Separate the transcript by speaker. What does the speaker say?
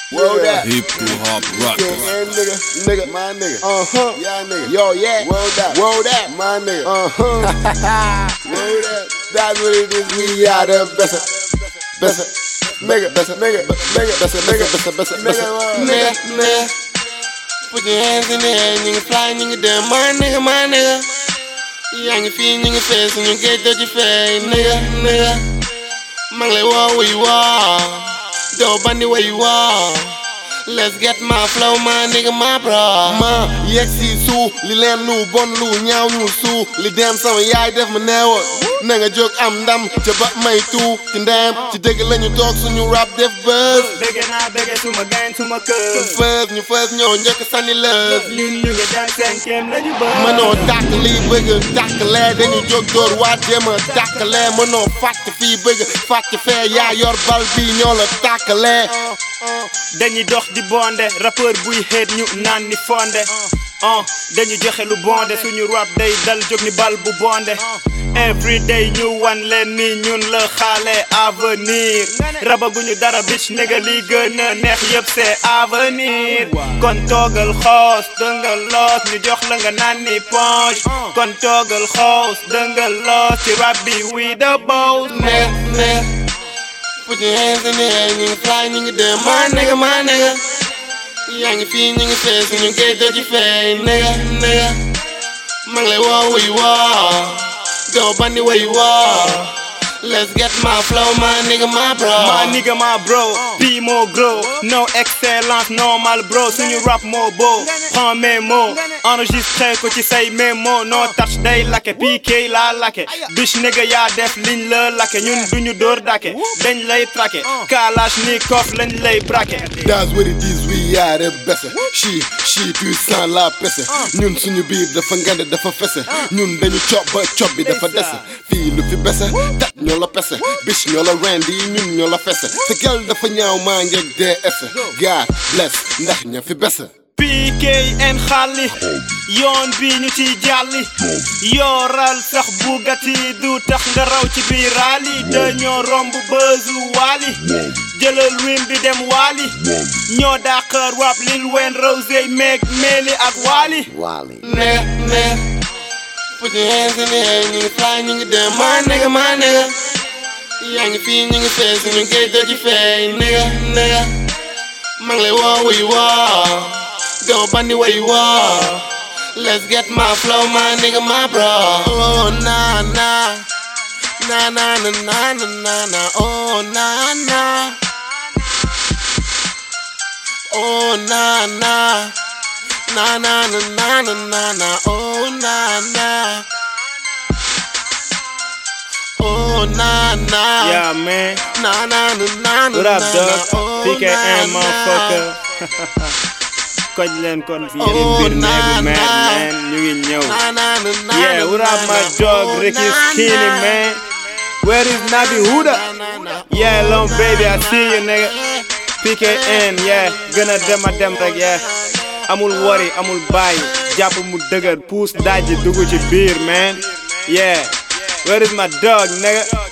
Speaker 1: Word up.
Speaker 2: Hip hop rock.
Speaker 1: Yeah, nigga, my nigga. Yeah, nigga.
Speaker 3: Yo, yeah.
Speaker 1: Word up, my nigga. Word up. That's what it is. We are the best. Nigga.
Speaker 3: Put your hands in the air, nigga, fly, nigga, damn, my nigga. Yaa ngi fii ñu ngi fees ñu géej doo ci feey nigga. Maa ngi lay woo where you are. Doo bandi where you are. Let's get my flow, my nigga, my bro.
Speaker 1: Ma yegg si suuf li leen lu bon lu ñaaw ñu suuf li dem sama yaay def ma neewoon na nga jóg am ndam ca ba may tuu ci ndem ci dëgg lañu toog suñu rap def buzz.
Speaker 4: Bëgg naa bëgg suma gain suma kër.
Speaker 1: ñu fees ñoo njëkk sànni lëf.
Speaker 4: ñun ñu ngi daan cinquième lañu bëgg.
Speaker 1: mënoo tàkk lii bëgg tàkk lee dañu jóg door waat jéem a tàkk lee mënoo fàcc fii bëgg fàcc fee yaa yor bal bi ñoo la tàkk lee.
Speaker 4: dañuy dox di bonde rappeur buy xeet ñu naan ni fonde dañu joxe lu bonde suñu rap day dal jóg ni bal bu bonde every day ñu wan leen ni ñun la xaale avenir rabaguñu dara bitch nigga li gën a neex yëpp c'est avenir kon toogal xoos dëngal loos ñu jox la nga naan ni ponge kon toogal xoos dëngal loos ci rap bi we the boss
Speaker 3: Put your hands in the air, nigga, fly, nigga, damn, my nigga. Yaa ngi fii ñu ngi fees ñu géej doo ci feey nigga. Maa ngi lay woo where you are. Doo bandi where you are. Let's get my flow, my nigga, my bro.
Speaker 4: My nigga, my bro, P more grow, no excellence, normal bro, suñu rap moo beau, prends mes mots, enregistré ko ci say mémo, no touch day lake, PK la lake, bitch nigga yaa def liñ la lake, ñun duñu dóor dake, dañ lay traqué, Kalashnikov lañ lay braqué.
Speaker 1: That's what it is, we are the best. She tu sens la presse. ñun suñu biir dafa ngande dafa fese, ñun dañu cop bi dafa dese, fii lu fi bese, tat ñoo la pese, bitch ñoo la rendi ñun ñoo la fese, sa gel dafa ñaaw maa ngeeg DS, God bless ndax ña fi bese.
Speaker 4: PKN xaali yoon bi ñu ci jàlli yoral sax Bugatti du tax nga raw ci biir raali dañoo romb bëzu waali jëlal win bi dem waali ñoo dàqar rap Lil Wayne Rosé Meg Meli ak waali
Speaker 3: Nigga. Put your hands in the air, nigga, fly, nigga, damn, my nigga. Yaa ngi fii ñu ngi fees ñu géej doo ci feey nigga. Maa ngi lay woo where you are. Doo bandi where you are. Let's get my flow, my nigga, my bro. Oh, nah. Oh, nah. Oh, nah. Oh, nah.
Speaker 4: Yeah, man.
Speaker 3: Nah.
Speaker 4: What up, dog? PKN, motherfucker. Koj leen kon fi yeneen biir neegu man ñu ngi ñëw. Yeah, what up my dog Ricky Skinny, man? Where is Nabi Huda? Yeah, long baby, I see you, nigga. PKN, yeah, gën a dem rek, yeah. Amul worry, amul bàyyi, jàpp mu dëgër, puus daji dugg ci biir, man. Yeah, where is my dog, nigga?